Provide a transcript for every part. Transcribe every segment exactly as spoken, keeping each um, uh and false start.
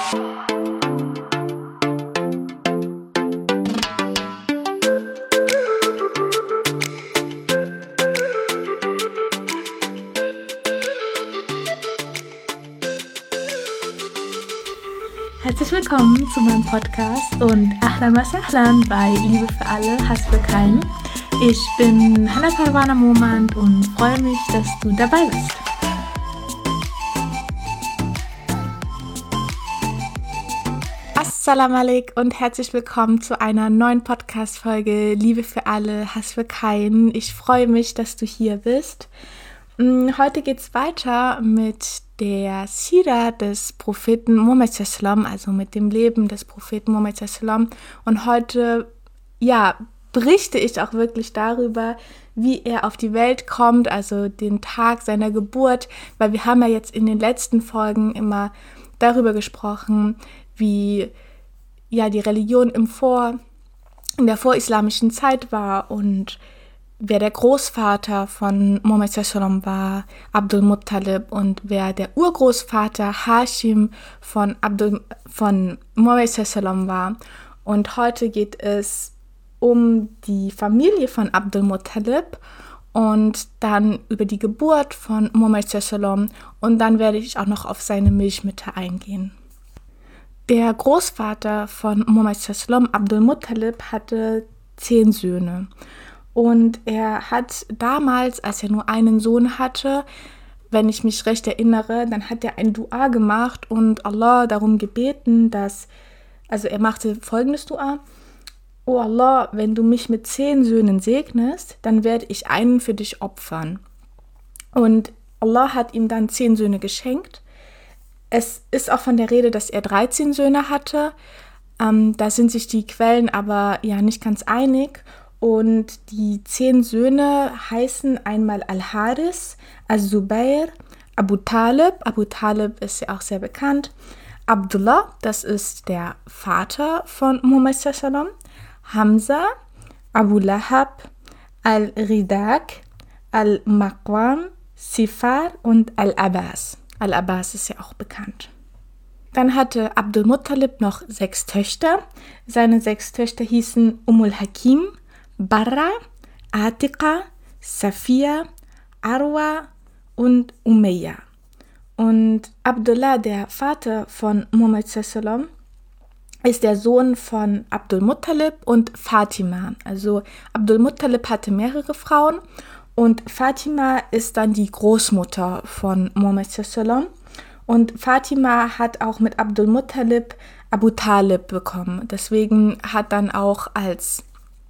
Herzlich willkommen zu meinem Podcast und Ahlan wa Sahlan bei Liebe für alle, Hass für keinen. Ich bin Hannah Parwana Momand und freue mich, dass du dabei bist. Assalamu alaikum und herzlich willkommen zu einer neuen Podcast-Folge Liebe für alle, Hass für keinen. Ich freue mich, dass du hier bist. Heute geht es weiter mit der Sira des Propheten Muhammad sallallahu alaihi wasallam, also mit dem Leben des Propheten Muhammad sallallahu alaihi wasallam. Und heute, ja, berichte ich auch wirklich darüber, wie er auf die Welt kommt, also den Tag seiner Geburt, weil wir haben ja jetzt in den letzten Folgen immer darüber gesprochen, wie ja die Religion im Vor, in der vorislamischen Zeit war und wer der Großvater von Muhammad sallallahu alaihi wasallam war, Abdul Muttalib, und wer der Urgroßvater Hashim von, Abdul, von Muhammad sallallahu alaihi wasallam war. Und heute geht es um die Familie von Abdul Muttalib und dann über die Geburt von Muhammad sallallahu alaihi wasallam, und dann werde ich auch noch auf seine Milchmütter eingehen. Der Großvater von Muhammad sallallahu alaihi wasallam, Abdul Muttalib, hatte zehn Söhne. Und er hat damals, als er nur einen Sohn hatte, wenn ich mich recht erinnere, dann hat er ein Dua gemacht und Allah darum gebeten, dass, also er machte folgendes Dua: O Allah, wenn du mich mit zehn Söhnen segnest, dann werde ich einen für dich opfern. Und Allah hat ihm dann zehn Söhne geschenkt. Es ist auch von der Rede, dass er dreizehn Söhne hatte. Ähm, da sind sich die Quellen aber ja nicht ganz einig. Und die zehn Söhne heißen einmal Al-Haris, Al-Zubair, Abu Talib, Abu Talib ist ja auch sehr bekannt, Abdullah, das ist der Vater von Muhammad sallallahu alaihi wasallam, Hamza, Abu Lahab, Al-Ridak, Al-Maqwam, Sifar und Al-Abbas. Al-Abbas ist ja auch bekannt. Dann hatte Abdul Muttalib noch sechs Töchter. Seine sechs Töchter hießen Ummul Hakim, Barra, Atiqa, Safia, Arwa und Umayya. Und Abdullah, der Vater von Muhammad sallallahu alaihi wasallam, ist der Sohn von Abdul Muttalib und Fatima. Also Abdul Muttalib hatte mehrere Frauen und Fatima ist dann die Großmutter von Muhammad sallallahu alaihi wasallam. Und Fatima hat auch mit Abdul Muttalib Abu Talib bekommen. Deswegen hat dann auch, als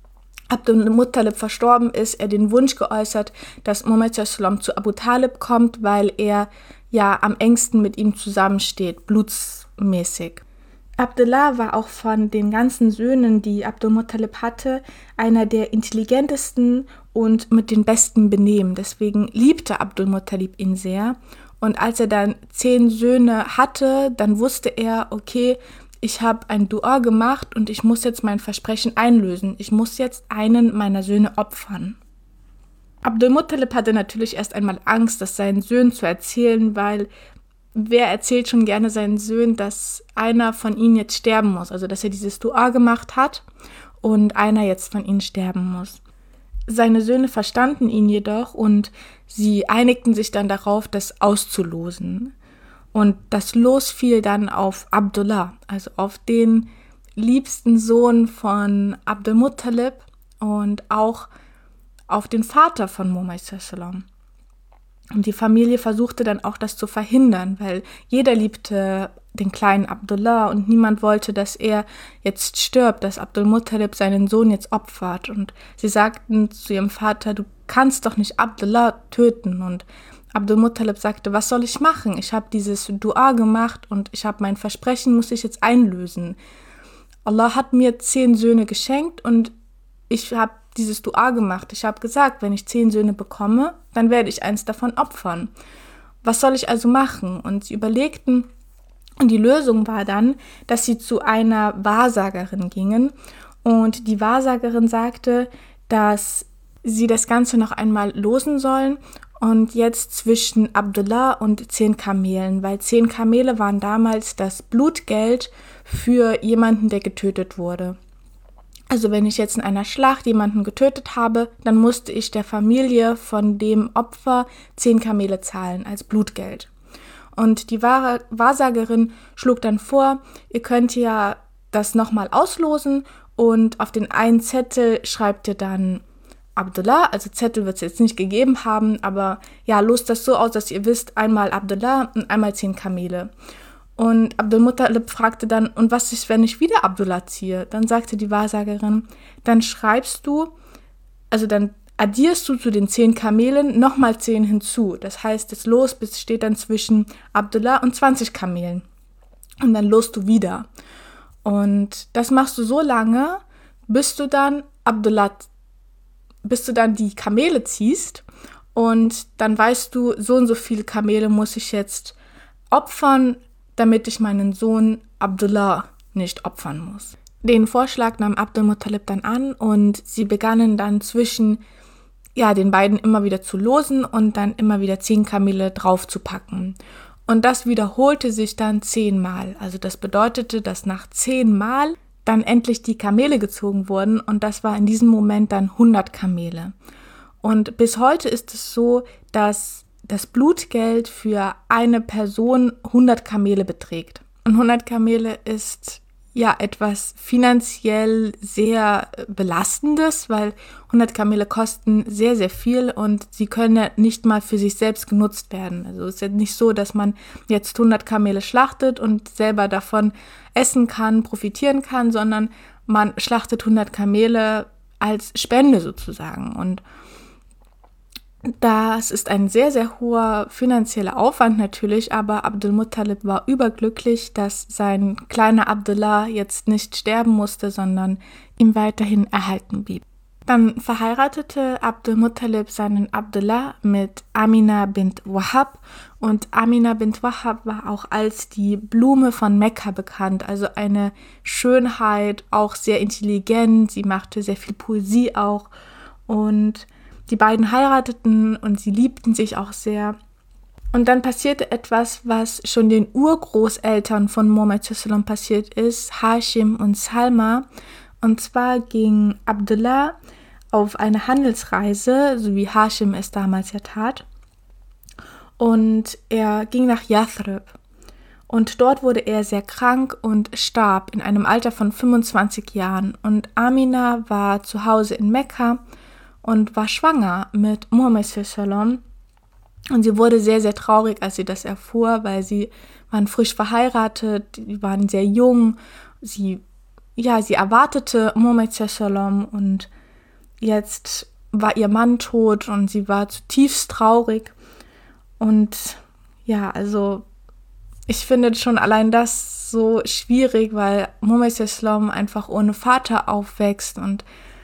Abdul Muttalib verstorben ist, er den Wunsch geäußert, dass Muhammad sallallahu alaihi wasallam zu Abu Talib kommt, weil er ja am engsten mit ihm zusammensteht, blutsmäßig. Abdullah war auch von den ganzen Söhnen, die Abdul Muttalib hatte, einer der intelligentesten und mit den besten Benehmen. Deswegen liebte Abdul Muttalib ihn sehr. Und als er dann zehn Söhne hatte, dann wusste er, okay, ich habe ein Dua gemacht und ich muss jetzt mein Versprechen einlösen. Ich muss jetzt einen meiner Söhne opfern. Abdul Muttalib hatte natürlich erst einmal Angst, das seinen Söhnen zu erzählen, weil wer erzählt schon gerne seinen Söhnen, dass einer von ihnen jetzt sterben muss, also dass er dieses Dua gemacht hat und einer jetzt von ihnen sterben muss. Seine Söhne verstanden ihn jedoch und sie einigten sich dann darauf, das auszulosen. Und das Los fiel dann auf Abdullah, also auf den liebsten Sohn von Abdul Muttalib und auch auf den Vater von Muhammad sallallahu alaihi wasallam. Und die Familie versuchte dann auch, das zu verhindern, weil jeder liebte den kleinen Abdullah und niemand wollte, dass er jetzt stirbt, dass Abdul Muttalib seinen Sohn jetzt opfert. Und sie sagten zu ihrem Vater: Du kannst doch nicht Abdullah töten. Und Abdul Muttalib sagte: Was soll ich machen? Ich habe dieses Dua gemacht und ich habe mein Versprechen, muss ich jetzt einlösen. Allah hat mir zehn Söhne geschenkt und ich habe dieses Dua gemacht. Ich habe gesagt, wenn ich zehn Söhne bekomme, dann werde ich eins davon opfern. Was soll ich also machen? Und sie überlegten, und die Lösung war dann, dass sie zu einer Wahrsagerin gingen. Und die Wahrsagerin sagte, dass sie das Ganze noch einmal losen sollen Und jetzt zwischen Abdullah und zehn Kamelen, weil zehn Kamele waren damals das Blutgeld für jemanden, der getötet wurde. Also wenn ich jetzt in einer Schlacht jemanden getötet habe, dann musste ich der Familie von dem Opfer zehn Kamele zahlen als Blutgeld. Und die Wahrsagerin schlug dann vor, ihr könnt ja das nochmal auslosen und auf den einen Zettel schreibt ihr dann Abdullah, also Zettel wird es jetzt nicht gegeben haben, aber ja, lost das so aus, dass ihr wisst, einmal Abdullah und einmal zehn Kamele. Und Abdul Muttalib fragte dann, und was ist, wenn ich wieder Abdullah ziehe? Dann sagte die Wahrsagerin, dann schreibst du, also dann addierst du zu den zehn Kamelen nochmal zehn hinzu. Das heißt, das Los besteht dann zwischen Abdullah und zwanzig Kamelen. Und dann lost du wieder. Und das machst du so lange, bis du dann Abdullah, bis du dann die Kamele ziehst. Und dann weißt du, so und so viele Kamele muss ich jetzt opfern, damit ich meinen Sohn Abdullah nicht opfern muss. Den Vorschlag nahm Abdul Muttalib dann an und sie begannen dann zwischen ja, den beiden immer wieder zu losen und dann immer wieder zehn Kamele draufzupacken. Und das wiederholte sich dann zehnmal. Also das bedeutete, dass nach zehnmal dann endlich die Kamele gezogen wurden und das war in diesem Moment dann hundert Kamele. Und bis heute ist es so, dass das Blutgeld für eine Person hundert Kamele beträgt. Und hundert Kamele ist ja etwas finanziell sehr Belastendes, weil hundert Kamele kosten sehr, sehr viel und sie können nicht mal für sich selbst genutzt werden. Also es ist ja nicht so, dass man jetzt hundert Kamele schlachtet und selber davon essen kann, profitieren kann, sondern man schlachtet hundert Kamele als Spende sozusagen. Und das ist ein sehr, sehr hoher finanzieller Aufwand natürlich, aber Abdul Muttalib war überglücklich, dass sein kleiner Abdullah jetzt nicht sterben musste, sondern ihm weiterhin erhalten blieb. Dann verheiratete Abdul Muttalib seinen Abdullah mit Amina bint Wahab und Amina bint Wahab war auch als die Blume von Mekka bekannt, also eine Schönheit, auch sehr intelligent, sie machte sehr viel Poesie auch und die beiden heirateten und sie liebten sich auch sehr. Und dann passierte etwas, was schon den Urgroßeltern von Muhammad sallallahu alaihi wasallam passiert ist, Hashim und Salma. Und zwar ging Abdullah auf eine Handelsreise, so wie Hashim es damals ja tat. Und er ging nach Yathrib. Und dort wurde er sehr krank und starb in einem Alter von fünfundzwanzig Jahren. Und Amina war zu Hause in Mekka und war schwanger mit Muhammad sallallahu alaihi wasallam. Und sie wurde sehr, sehr traurig, als sie das erfuhr, weil sie waren frisch verheiratet, die waren sehr jung. Sie, ja, sie erwartete Muhammad sallallahu alaihi wasallam und jetzt war ihr Mann tot und sie war zutiefst traurig. Und ja, also ich finde schon allein das so schwierig, weil Muhammad sallallahu alaihi wasallam einfach ohne Vater aufwächst und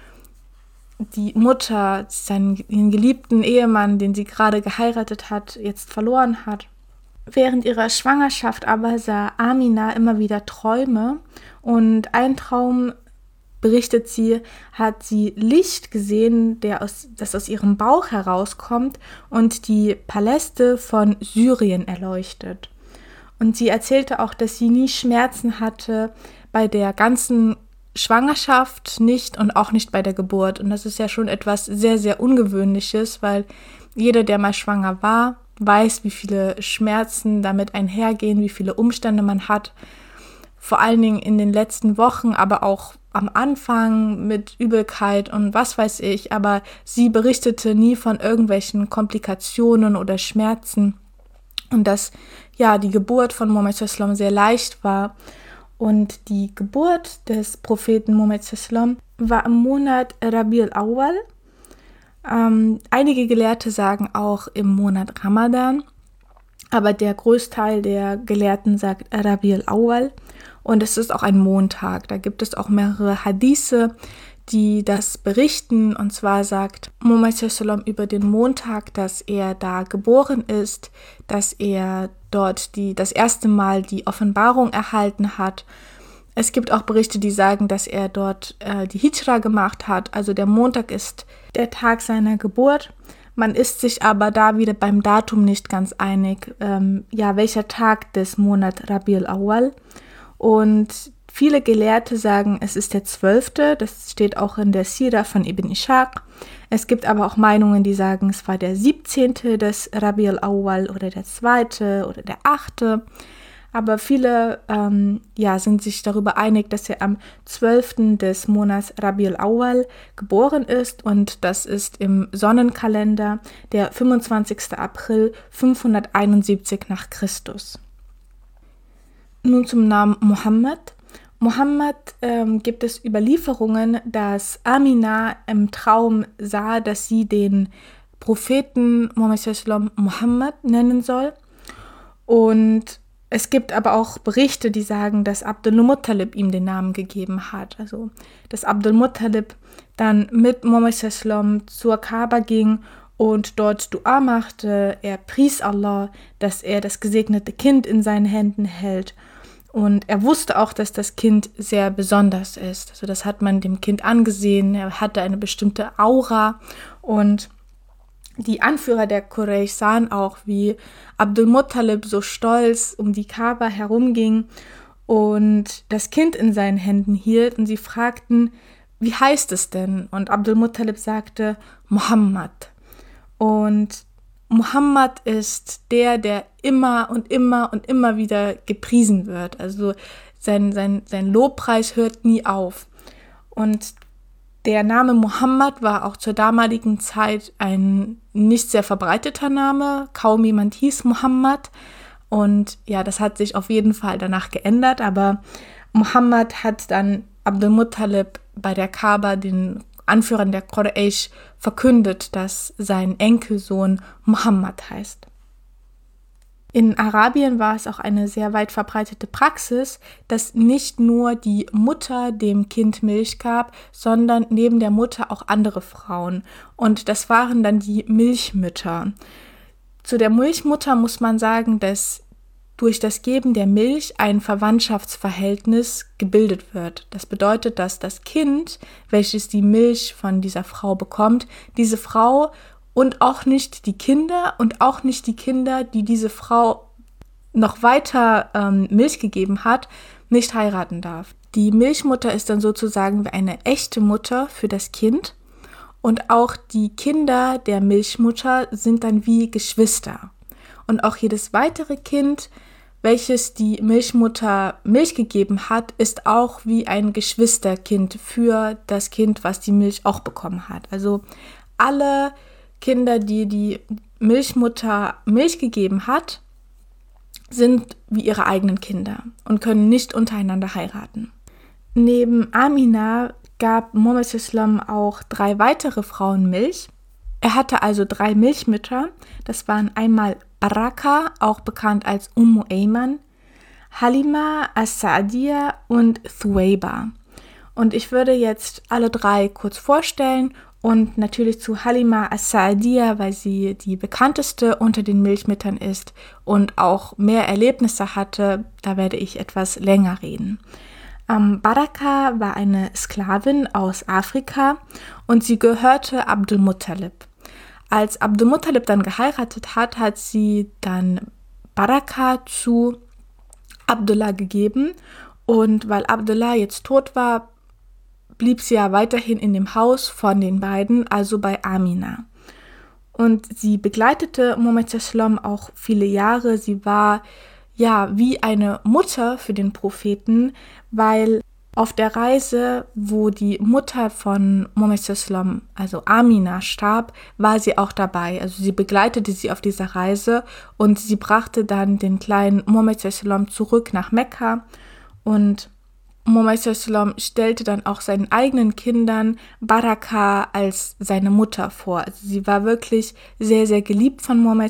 die Mutter seinen geliebten Ehemann, den sie gerade geheiratet hat, jetzt verloren hat. Während ihrer Schwangerschaft aber sah Amina immer wieder Träume und ein Traum, berichtet sie, hat sie Licht gesehen, der aus, das aus ihrem Bauch herauskommt und die Paläste von Syrien erleuchtet. Und sie erzählte auch, dass sie nie Schmerzen hatte bei der ganzen Schwangerschaft nicht und auch nicht bei der Geburt. Und das ist ja schon etwas sehr, sehr Ungewöhnliches, weil jeder, der mal schwanger war, weiß, wie viele Schmerzen damit einhergehen, wie viele Umstände man hat. Vor allen Dingen in den letzten Wochen, aber auch am Anfang mit Übelkeit und was weiß ich. Aber sie berichtete nie von irgendwelchen Komplikationen oder Schmerzen. Und dass ja die Geburt von Muhammad sallallahu alaihi wasallam sehr leicht war. Und die Geburt des Propheten Muhammad sallallahu alaihi wasallam war im Monat Rabi' al-Awwal. Ähm, einige Gelehrte sagen auch im Monat Ramadan, aber der Großteil der Gelehrten sagt Rabi' al-Awwal. Und es ist auch ein Montag. Da gibt es auch mehrere Hadithe, die das berichten. Und zwar sagt Muhammad sallallahu alaihi wasallam über den Montag, dass er da geboren ist, dass er dort die, das erste Mal die Offenbarung erhalten hat. Es gibt auch Berichte, die sagen, dass er dort äh, die Hijra gemacht hat. Also der Montag ist der Tag seiner Geburt, Man ist sich aber da wieder beim Datum nicht ganz einig, ähm, ja, welcher Tag des Monats Rabiul Awwal. Und viele Gelehrte sagen, es ist der zwölfte, das steht auch in der Sira von Ibn Ishaq. Es gibt aber auch Meinungen, die sagen, es war der siebzehnte des Rabiul Awwal oder der zweite oder der achte. Aber viele ähm, ja, sind sich darüber einig, dass er am zwölften des Monats Rabiul Awwal geboren ist und das ist im Sonnenkalender der fünfundzwanzigste April fünfhunderteinundsiebzig nach Christus. Nun zum Namen Mohammed. Mohammed ähm, gibt es Überlieferungen, dass Amina im Traum sah, dass sie den Propheten Mohammed nennen soll. Und es gibt aber auch Berichte, die sagen, dass Abdul Muttalib ihm den Namen gegeben hat. Also, dass Abdul Muttalib dann mit Muhammad zur Kaaba ging und dort Dua machte. Er pries Allah, dass er das gesegnete Kind in seinen Händen hält. Und er wusste auch, dass das Kind sehr besonders ist. Also, das hat man dem Kind angesehen. Er hatte eine bestimmte Aura und die Anführer der Quraysh sahen auch, wie Abdul Muttalib so stolz um die Kaaba herumging und das Kind in seinen Händen hielt. Und sie fragten, wie heißt es denn? Und Abdul Muttalib sagte, Muhammad. Und Muhammad ist der, der immer und immer und immer wieder gepriesen wird. Also sein, sein, sein Lobpreis hört nie auf. Und der Name Muhammad war auch zur damaligen Zeit ein nicht sehr verbreiteter Name. Kaum jemand hieß Muhammad. Und ja, das hat sich auf jeden Fall danach geändert. Aber Muhammad hat dann Abdul Muttalib bei der Kaaba, den Anführern der Quraysh, verkündet, dass sein Enkelsohn Muhammad heißt. In Arabien war es auch eine sehr weit verbreitete Praxis, dass nicht nur die Mutter dem Kind Milch gab, sondern neben der Mutter auch andere Frauen. Und das waren dann die Milchmütter. Zu der Milchmutter muss man sagen, dass durch das Geben der Milch ein Verwandtschaftsverhältnis gebildet wird. Das bedeutet, dass das Kind, welches die Milch von dieser Frau bekommt, diese Frau und auch nicht die Kinder und auch nicht die Kinder, die diese Frau noch weiter ähm, Milch gegeben hat, nicht heiraten darf. Die Milchmutter ist dann sozusagen wie eine echte Mutter für das Kind und auch die Kinder der Milchmutter sind dann wie Geschwister. Und auch jedes weitere Kind, welches die Milchmutter Milch gegeben hat, ist auch wie ein Geschwisterkind für das Kind, was die Milch auch bekommen hat. Also alle Kinder, die die Milchmutter Milch gegeben hat, sind wie ihre eigenen Kinder und können nicht untereinander heiraten. Neben Amina gab Muhammad auch drei weitere Frauen Milch. Er hatte also drei Milchmütter. Das waren einmal Baraka, auch bekannt als Ummu Ayman, Halima as-Sa'diyya und Thuwayba. Und ich würde jetzt alle drei kurz vorstellen. Und natürlich zu Halima as-Sa'diyya, weil sie die bekannteste unter den Milchmüttern ist und auch mehr Erlebnisse hatte, da werde ich etwas länger reden. Ähm, Baraka war eine Sklavin aus Afrika und sie gehörte Abdul Muttalib. Als Abdul Muttalib dann geheiratet hat, hat sie dann Baraka zu Abdullah gegeben und weil Abdullah jetzt tot war, blieb sie ja weiterhin in dem Haus von den beiden, also bei Amina. Und sie begleitete Muhammad auch viele Jahre. Sie war ja wie eine Mutter für den Propheten, weil auf der Reise, wo die Mutter von Muhammad, also Amina, starb, war sie auch dabei. Also sie begleitete sie auf dieser Reise und sie brachte dann den kleinen Muhammad zurück nach Mekka und Muhammad stellte dann auch seinen eigenen Kindern Baraka als seine Mutter vor. Also sie war wirklich sehr, sehr geliebt von Muhammad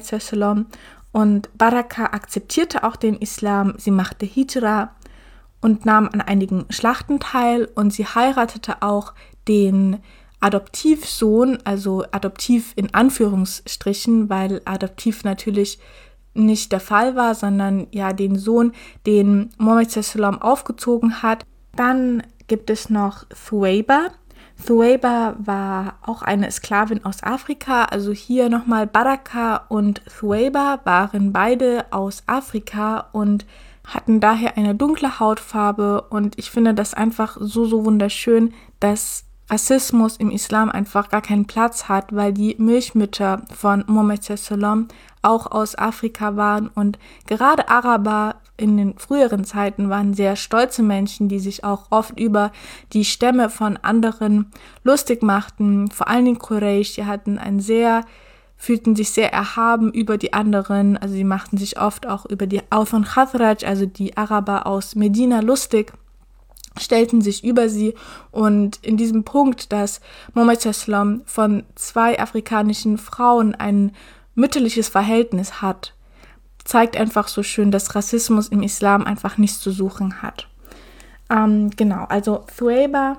und Baraka akzeptierte auch den Islam. Sie machte Hijra und nahm an einigen Schlachten teil und sie heiratete auch den Adoptivsohn, also adoptiv in Anführungsstrichen, weil adoptiv natürlich nicht der Fall war, sondern ja den Sohn, den Muhammad aufgezogen hat. Dann gibt es noch Thuwayba. Thuwayba war auch eine Sklavin aus Afrika, also hier nochmal Baraka und Thuwayba waren beide aus Afrika und hatten daher eine dunkle Hautfarbe und ich finde das einfach so, so wunderschön, dass Rassismus im Islam einfach gar keinen Platz hat, weil die Milchmütter von Mohammed sallam auch aus Afrika waren und gerade Araber in den früheren Zeiten waren sehr stolze Menschen, die sich auch oft über die Stämme von anderen lustig machten, vor allen Dingen Quraysh, die hatten ein sehr, fühlten sich sehr erhaben über die anderen, also sie machten sich oft auch über die Aus und Khazraj, also die Araber aus Medina lustig, stellten sich über sie und in diesem Punkt, dass Mohammed sallam von zwei afrikanischen Frauen ein mütterliches Verhältnis hat, zeigt einfach so schön, dass Rassismus im Islam einfach nichts zu suchen hat. Ähm, genau, also Thuwayba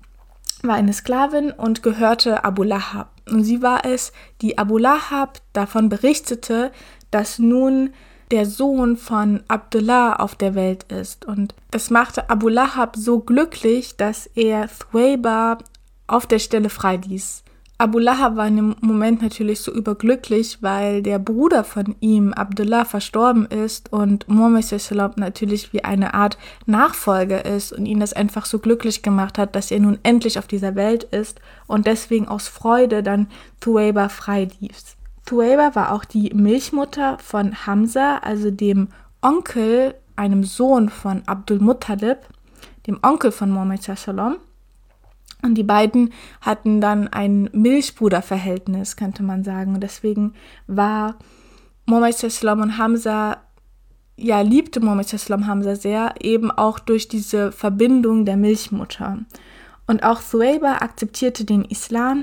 war eine Sklavin und gehörte Abu Lahab. Und sie war es, die Abu Lahab davon berichtete, dass nun der Sohn von Abdullah auf der Welt ist. Und das machte Abu Lahab so glücklich, dass er Thuwayba auf der Stelle freiließ. Abu Lahab war in dem Moment natürlich so überglücklich, weil der Bruder von ihm, Abdullah, verstorben ist und Mohammed sallam natürlich wie eine Art Nachfolger ist und ihn das einfach so glücklich gemacht hat, dass er nun endlich auf dieser Welt ist und deswegen aus Freude dann Thuwayba freiließ. Thuwayba war auch die Milchmutter von Hamza, also dem Onkel, einem Sohn von Abdul Muttalib, dem Onkel von Mohammed sallam. Und die beiden hatten dann ein Milchbruderverhältnis, könnte man sagen. Und deswegen war Mohammed sallam und Hamza, ja, liebte Mohammed sallam Hamza sehr, eben auch durch diese Verbindung der Milchmutter. Und auch Thuwayba akzeptierte den Islam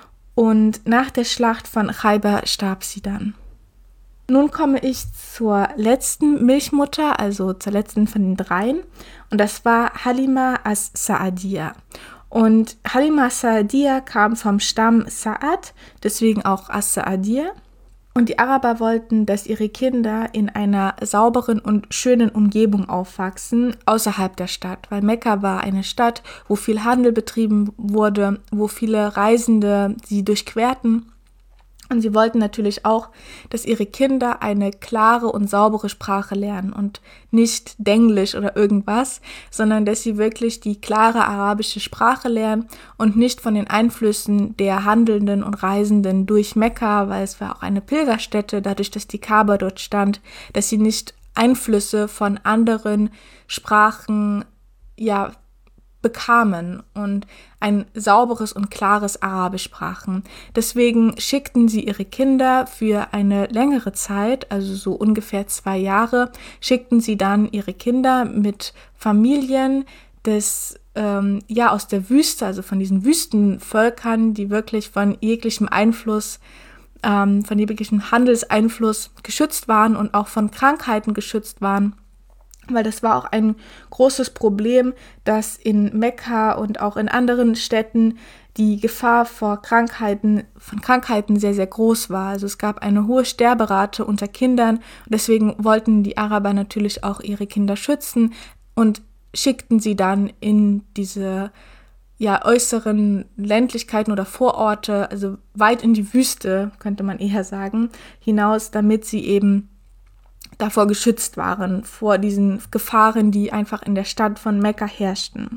und nach der Schlacht von Khaybar starb sie dann. Nun komme ich zur letzten Milchmutter, also zur letzten von den dreien. Und das war Halima as-Sa'adiyya. Und Halima as-Sa'adiyya kam vom Stamm Sa'ad, deswegen auch as-Sa'adiyya. Und die Araber wollten, dass ihre Kinder in einer sauberen und schönen Umgebung aufwachsen, außerhalb der Stadt. Weil Mekka war eine Stadt, wo viel Handel betrieben wurde, wo viele Reisende sie durchquerten. Und sie wollten natürlich auch, dass ihre Kinder eine klare und saubere Sprache lernen und nicht Denglisch oder irgendwas, sondern dass sie wirklich die klare arabische Sprache lernen und nicht von den Einflüssen der Handelnden und Reisenden durch Mekka, weil es war auch eine Pilgerstätte, dadurch, dass die Kaaba dort stand, dass sie nicht Einflüsse von anderen Sprachen, ja, bekamen und ein sauberes und klares Arabisch sprachen. Deswegen schickten sie ihre Kinder für eine längere Zeit, also so ungefähr zwei Jahre, schickten sie dann ihre Kinder mit Familien des, ähm, ja, aus der Wüste, also von diesen Wüstenvölkern, die wirklich von jeglichem Einfluss, ähm, von jeglichem Handelseinfluss geschützt waren und auch von Krankheiten geschützt waren. Weil das war auch ein großes Problem, dass in Mekka und auch in anderen Städten die Gefahr vor Krankheiten, von Krankheiten sehr, sehr groß war. Also es gab eine hohe Sterberate unter Kindern und deswegen wollten die Araber natürlich auch ihre Kinder schützen und schickten sie dann in diese, ja, äußeren Ländlichkeiten oder Vororte, also weit in die Wüste, könnte man eher sagen, hinaus, damit sie eben davor geschützt waren, vor diesen Gefahren, die einfach in der Stadt von Mekka herrschten.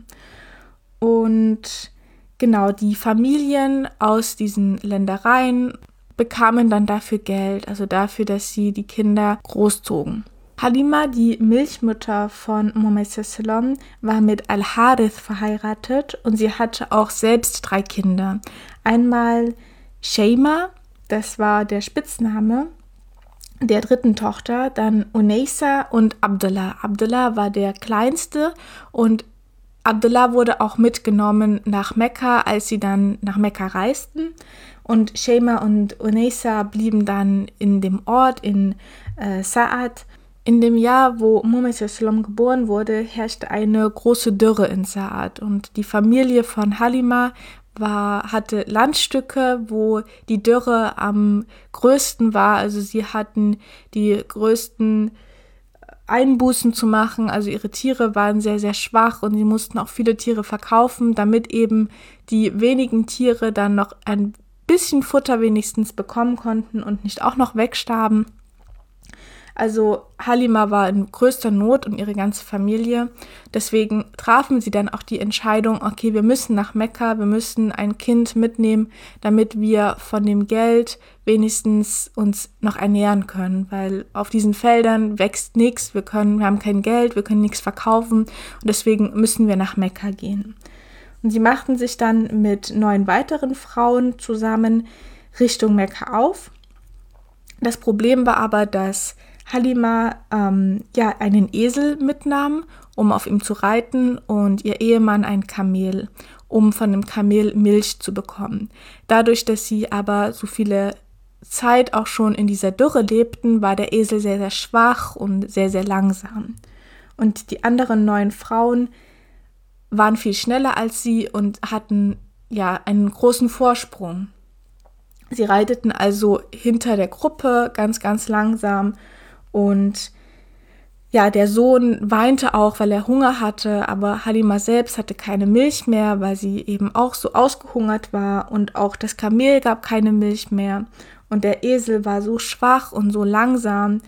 Und genau, die Familien aus diesen Ländereien bekamen dann dafür Geld, also dafür, dass sie die Kinder großzogen. Halima, die Milchmutter von Mohammed sallam, war mit Al-Harith verheiratet und sie hatte auch selbst drei Kinder. Einmal Shayma, das war der Spitzname der dritten Tochter, dann Unaysa und Abdullah. Abdullah war der kleinste und Abdullah wurde auch mitgenommen nach Mekka, als sie dann nach Mekka reisten. Und Shayma und Unaysa blieben dann in dem Ort, in äh, Sa'ad. In dem Jahr, wo Mohammed sallam geboren wurde, herrschte eine große Dürre in Sa'ad. Und die Familie von Halima war, hatte Landstücke, wo die Dürre am größten war. Also sie hatten die größten Einbußen zu machen. Also ihre Tiere waren sehr, sehr schwach und sie mussten auch viele Tiere verkaufen, damit eben die wenigen Tiere dann noch ein bisschen Futter wenigstens bekommen konnten und nicht auch noch wegstarben. Also Halima war in größter Not und ihre ganze Familie. Deswegen trafen sie dann auch die Entscheidung, okay, wir müssen nach Mekka, wir müssen ein Kind mitnehmen, damit wir von dem Geld wenigstens uns noch ernähren können, weil auf diesen Feldern wächst nichts, wir können, wir haben kein Geld, wir können nichts verkaufen und deswegen müssen wir nach Mekka gehen. Und sie machten sich dann mit neun weiteren Frauen zusammen Richtung Mekka auf. Das Problem war aber, dass Halima ähm, ja, einen Esel mitnahm, um auf ihm zu reiten, und ihr Ehemann ein Kamel, um von dem Kamel Milch zu bekommen. Dadurch, dass sie aber so viele Zeit auch schon in dieser Dürre lebten, war der Esel sehr, sehr schwach und sehr, sehr langsam. Und die anderen neun Frauen waren viel schneller als sie und hatten ja einen großen Vorsprung. Sie reiteten also hinter der Gruppe ganz, ganz langsam. Und ja, der Sohn weinte auch, weil er Hunger hatte, aber Halima selbst hatte keine Milch mehr, weil sie eben auch so ausgehungert war, und auch das Kamel gab keine Milch mehr und der Esel war so schwach und so langsam,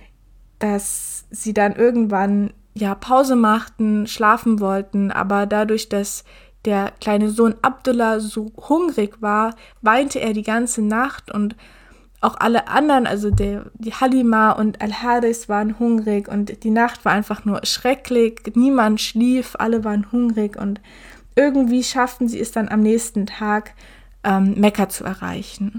dass sie dann irgendwann ja Pause machten, schlafen wollten, aber dadurch, dass der kleine Sohn Abdullah so hungrig war, weinte er die ganze Nacht, und auch alle anderen, also der, die Halima und Al-Haris waren hungrig und die Nacht war einfach nur schrecklich. Niemand schlief, alle waren hungrig und irgendwie schafften sie es dann am nächsten Tag, ähm, Mekka zu erreichen.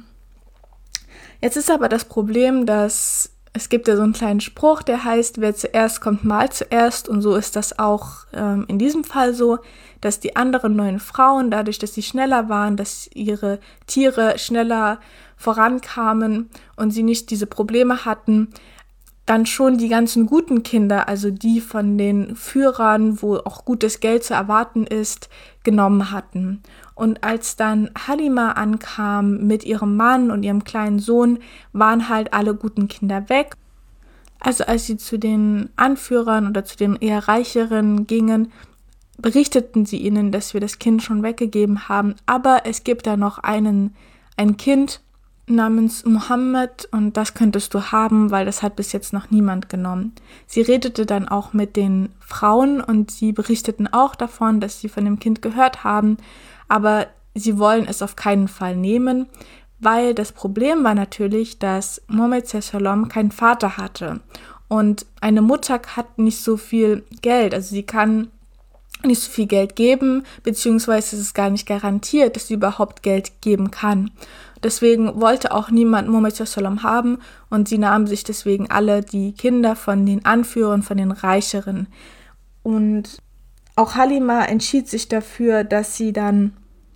Jetzt ist aber das Problem, dass es gibt ja so einen kleinen Spruch, der heißt, wer zuerst kommt, mal zuerst, und so ist das auch ähm, in diesem Fall so, dass die anderen neun Frauen, dadurch, dass sie schneller waren, dass ihre Tiere schneller vorankamen und sie nicht diese Probleme hatten, dann schon die ganzen guten Kinder, also die von den Führern, wo auch gutes Geld zu erwarten ist, genommen hatten. Und als dann Halima ankam mit ihrem Mann und ihrem kleinen Sohn, waren halt alle guten Kinder weg. Also als sie zu den Anführern oder zu den eher Reicheren gingen, berichteten sie ihnen, dass wir das Kind schon weggegeben haben. Aber es gibt da noch einen, ein Kind namens Mohammed und das könntest du haben, weil das hat bis jetzt noch niemand genommen. Sie redete dann auch mit den Frauen und sie berichteten auch davon, dass sie von dem Kind gehört haben, aber sie wollen es auf keinen Fall nehmen, weil das Problem war natürlich, dass Mohammed sallam keinen Vater hatte und eine Mutter hat nicht so viel Geld, also sie kann nicht so viel Geld geben, beziehungsweise ist es gar nicht garantiert, dass sie überhaupt Geld geben kann. Deswegen wollte auch niemand Mohammed sallam haben und sie nahmen sich deswegen alle die Kinder von den Anführern, von den Reicheren. Und auch Halima entschied sich dafür, dass sie dann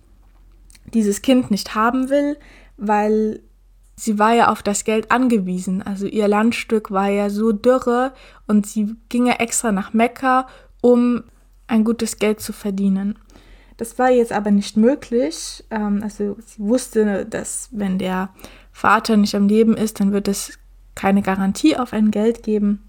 dieses Kind nicht haben will, weil sie war ja auf das Geld angewiesen. Also ihr Landstück war ja so dürre und sie ging ja extra nach Mekka, um ein gutes Geld zu verdienen. Das war jetzt aber nicht möglich. Ähm, also sie wusste, dass wenn der Vater nicht am Leben ist, dann wird es keine Garantie auf ein Geld geben.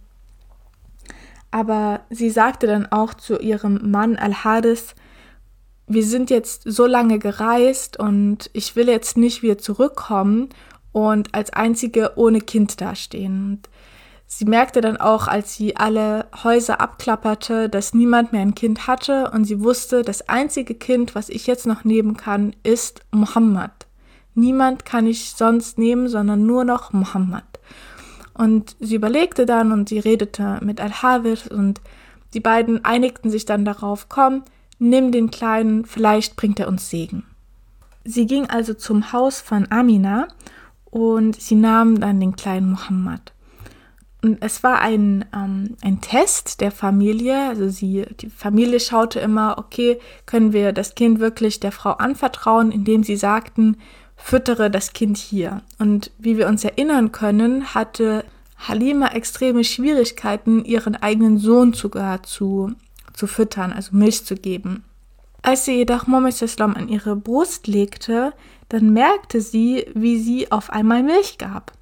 Aber sie sagte dann auch zu ihrem Mann Al-Haris, wir sind jetzt so lange gereist und ich will jetzt nicht wieder zurückkommen und als Einzige ohne Kind dastehen. Und sie merkte dann auch, als sie alle Häuser abklapperte, dass niemand mehr ein Kind hatte und sie wusste, das einzige Kind, was ich jetzt noch nehmen kann, ist Mohammed. Niemand kann ich sonst nehmen, sondern nur noch Mohammed. Und sie überlegte dann und sie redete mit Al-Haris und die beiden einigten sich dann darauf, komm, nimm den Kleinen, vielleicht bringt er uns Segen. Sie ging also zum Haus von Amina und sie nahm dann den kleinen Mohammed. Und es war ein, ähm, ein Test der Familie, also sie, die Familie schaute immer, okay, können wir das Kind wirklich der Frau anvertrauen, indem sie sagten, füttere das Kind hier. Und wie wir uns erinnern können, hatte Halima extreme Schwierigkeiten, ihren eigenen Sohn sogar zu, zu füttern, also Milch zu geben. Als sie jedoch Mohammed sallam an ihre Brust legte, dann merkte sie, wie sie auf einmal Milch gab.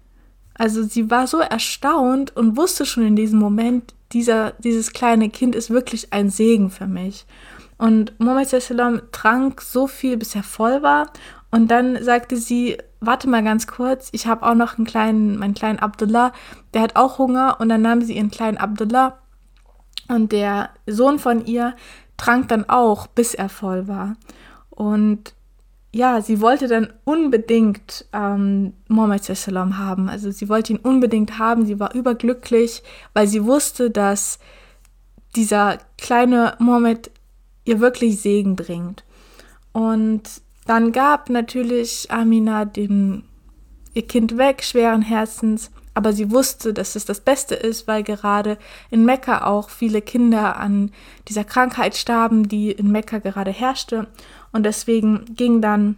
Also sie war so erstaunt und wusste schon in diesem Moment, dieser, dieses kleine Kind ist wirklich ein Segen für mich. Und Muhammad sallallahu alaihi wasallam trank so viel, bis er voll war. Und dann sagte sie, warte mal ganz kurz, ich habe auch noch einen kleinen, meinen kleinen Abdullah, der hat auch Hunger. Und dann nahm sie ihren kleinen Abdullah und der Sohn von ihr trank dann auch, bis er voll war. Und ja, sie wollte dann unbedingt ähm, Muhammad sallallahu alaihi wasallam haben. Also sie wollte ihn unbedingt haben. Sie war überglücklich, weil sie wusste, dass dieser kleine Muhammad ihr wirklich Segen bringt. Und dann gab natürlich Amina dem, ihr Kind weg, schweren Herzens. Aber sie wusste, dass es das Beste ist, weil gerade in Mekka auch viele Kinder an dieser Krankheit starben, die in Mekka gerade herrschte. Und deswegen ging dann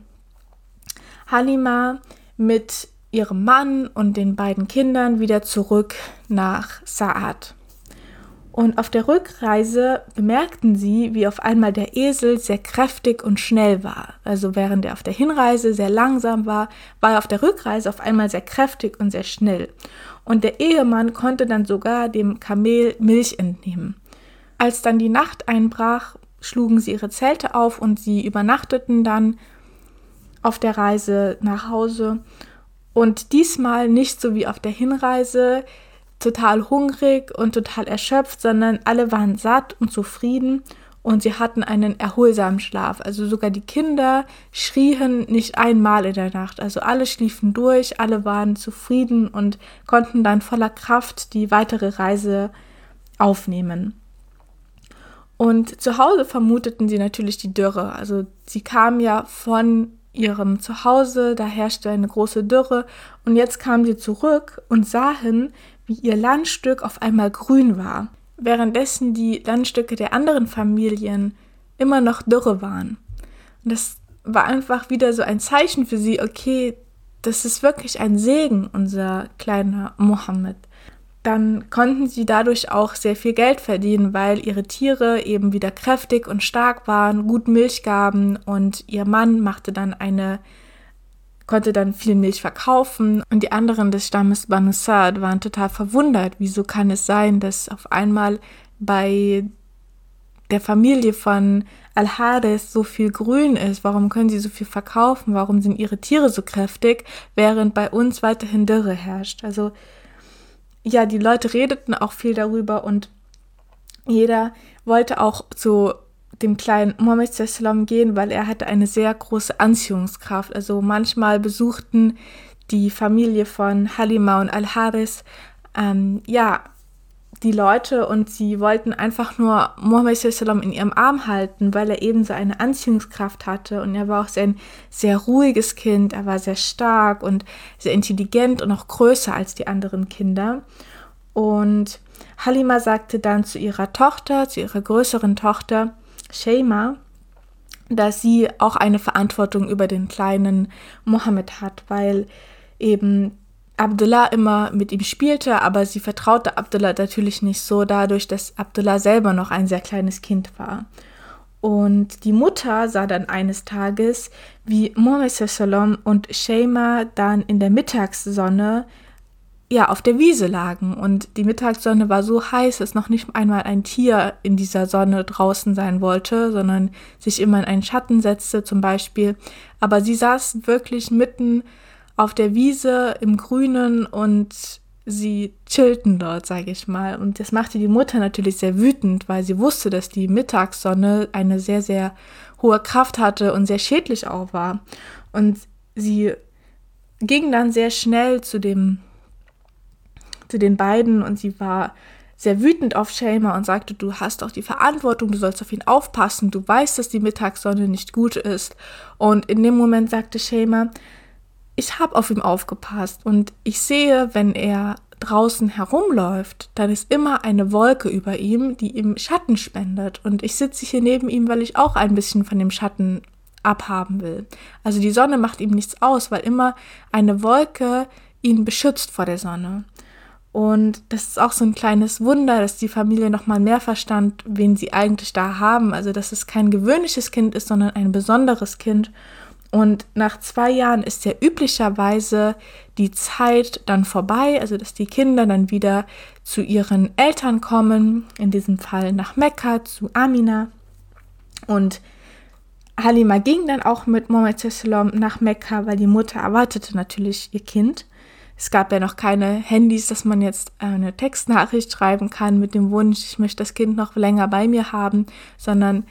Halima mit ihrem Mann und den beiden Kindern wieder zurück nach Sa'ad. Und auf der Rückreise bemerkten sie, wie auf einmal der Esel sehr kräftig und schnell war. Also während er auf der Hinreise sehr langsam war, war er auf der Rückreise auf einmal sehr kräftig und sehr schnell. Und der Ehemann konnte dann sogar dem Kamel Milch entnehmen. Als dann die Nacht einbrach, schlugen sie ihre Zelte auf und sie übernachteten dann auf der Reise nach Hause. Und diesmal nicht so wie auf der Hinreise, total hungrig und total erschöpft, sondern alle waren satt und zufrieden und sie hatten einen erholsamen Schlaf. Also sogar die Kinder schrien nicht einmal in der Nacht. Also alle schliefen durch, alle waren zufrieden und konnten dann voller Kraft die weitere Reise aufnehmen. Und zu Hause vermuteten sie natürlich die Dürre. Also sie kamen ja von ihrem Zuhause, da herrschte eine große Dürre und jetzt kamen sie zurück und sahen, wie ihr Landstück auf einmal grün war, währenddessen die Landstücke der anderen Familien immer noch Dürre waren. Und das war einfach wieder so ein Zeichen für sie, okay, das ist wirklich ein Segen, unser kleiner Mohammed. Dann konnten sie dadurch auch sehr viel Geld verdienen, weil ihre Tiere eben wieder kräftig und stark waren, gut Milch gaben und ihr Mann machte dann eine, konnte dann viel Milch verkaufen und die anderen des Stammes Banu Sa'd waren total verwundert. Wieso kann es sein, dass auf einmal bei der Familie von Al-Harith so viel Grün ist? Warum können sie so viel verkaufen? Warum sind ihre Tiere so kräftig, während bei uns weiterhin Dürre herrscht? Also ja, die Leute redeten auch viel darüber und jeder wollte auch zu dem kleinen Muhammad sallallahu alaihi wasallam gehen, weil er hatte eine sehr große Anziehungskraft. Also manchmal besuchten die Familie von Halima und Al-Harith ähm, ja, die Leute und sie wollten einfach nur Muhammad sallallahu alaihi wasallam in ihrem Arm halten, weil er eben so eine Anziehungskraft hatte und er war auch sehr ein sehr ruhiges Kind, er war sehr stark und sehr intelligent und auch größer als die anderen Kinder. Und Halima sagte dann zu ihrer Tochter, zu ihrer größeren Tochter, Sheima, dass sie auch eine Verantwortung über den kleinen Mohammed hat, weil eben Abdullah immer mit ihm spielte, aber sie vertraute Abdullah natürlich nicht so, dadurch, dass Abdullah selber noch ein sehr kleines Kind war. Und die Mutter sah dann eines Tages, wie Muhammad sallallahu alaihi wasallam und Sheima dann in der Mittagssonne ja, auf der Wiese lagen. Und die Mittagssonne war so heiß, dass noch nicht einmal ein Tier in dieser Sonne draußen sein wollte, sondern sich immer in einen Schatten setzte zum Beispiel. Aber sie saßen wirklich mitten auf der Wiese im Grünen und sie chillten dort, sage ich mal. Und das machte die Mutter natürlich sehr wütend, weil sie wusste, dass die Mittagssonne eine sehr, sehr hohe Kraft hatte und sehr schädlich auch war. Und sie ging dann sehr schnell zu dem zu den beiden und sie war sehr wütend auf Sheima und sagte, du hast doch die Verantwortung, du sollst auf ihn aufpassen, du weißt, dass die Mittagssonne nicht gut ist. Und in dem Moment sagte Sheima, ich habe auf ihn aufgepasst und ich sehe, wenn er draußen herumläuft, dann ist immer eine Wolke über ihm, die ihm Schatten spendet. Und ich sitze hier neben ihm, weil ich auch ein bisschen von dem Schatten abhaben will. Also die Sonne macht ihm nichts aus, weil immer eine Wolke ihn beschützt vor der Sonne. Und das ist auch so ein kleines Wunder, dass die Familie nochmal mehr verstand, wen sie eigentlich da haben. Also dass es kein gewöhnliches Kind ist, sondern ein besonderes Kind. Und nach zwei Jahren ist ja üblicherweise die Zeit dann vorbei, also dass die Kinder dann wieder zu ihren Eltern kommen, in diesem Fall nach Mekka, zu Amina. Und Halima ging dann auch mit Mohammed sallam nach Mekka, weil die Mutter erwartete natürlich ihr Kind. Es gab ja noch keine Handys, dass man jetzt eine Textnachricht schreiben kann mit dem Wunsch, ich möchte das Kind noch länger bei mir haben, sondern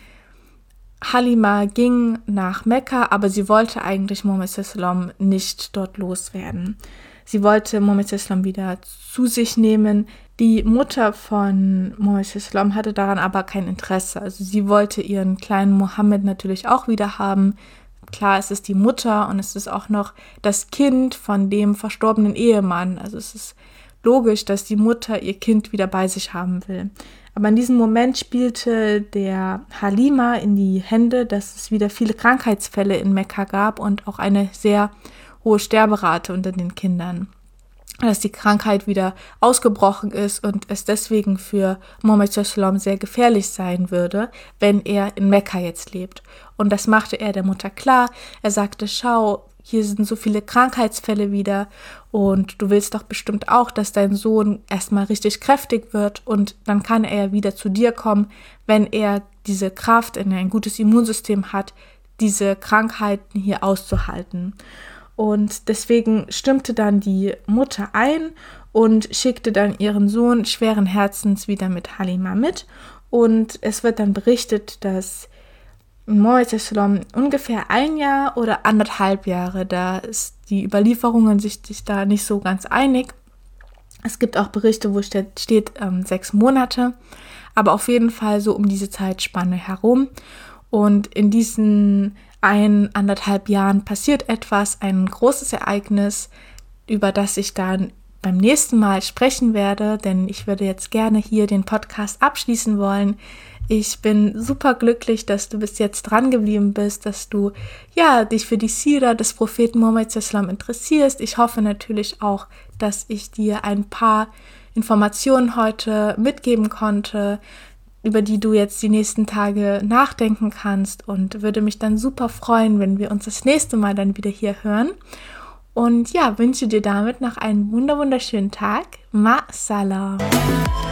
Halima ging nach Mekka, aber sie wollte eigentlich Mohammed sallam nicht dort loswerden. Sie wollte Mohammed sallam wieder zu sich nehmen. Die Mutter von Mohammed sallam hatte daran aber kein Interesse. Also sie wollte ihren kleinen Mohammed natürlich auch wieder haben. Klar, es ist die Mutter und es ist auch noch das Kind von dem verstorbenen Ehemann. Also es ist logisch, dass die Mutter ihr Kind wieder bei sich haben will. Aber in diesem Moment spielte der Halima in die Hände, dass es wieder viele Krankheitsfälle in Mekka gab und auch eine sehr hohe Sterberate unter den Kindern. Dass die Krankheit wieder ausgebrochen ist und es deswegen für Mohammed sallam sehr gefährlich sein würde, wenn er in Mekka jetzt lebt. Und das machte er der Mutter klar. Er sagte, schau, hier sind so viele Krankheitsfälle wieder und du willst doch bestimmt auch, dass dein Sohn erstmal richtig kräftig wird und dann kann er wieder zu dir kommen, wenn er diese Kraft, wenn er ein gutes Immunsystem hat, diese Krankheiten hier auszuhalten. Und deswegen stimmte dann die Mutter ein und schickte dann ihren Sohn schweren Herzens wieder mit Halima mit. Und es wird dann berichtet, dass Mohammed sallam ungefähr ein Jahr oder anderthalb Jahre, da ist die Überlieferungen sich, sich da nicht so ganz einig. Es gibt auch Berichte, wo steht, steht ähm, sechs Monate, aber auf jeden Fall so um diese Zeitspanne herum. Und in diesen ein, anderthalb Jahren passiert etwas, ein großes Ereignis, über das ich dann beim nächsten Mal sprechen werde, denn ich würde jetzt gerne hier den Podcast abschließen wollen. Ich bin super glücklich, dass du bis jetzt dran geblieben bist, dass du ja dich für die Sira des Propheten Mohammed sallam interessierst. Ich hoffe natürlich auch, dass ich dir ein paar Informationen heute mitgeben konnte, über die du jetzt die nächsten Tage nachdenken kannst und würde mich dann super freuen, wenn wir uns das nächste Mal dann wieder hier hören. Und ja, wünsche dir damit noch einen wunderschönen Tag. Ma salam.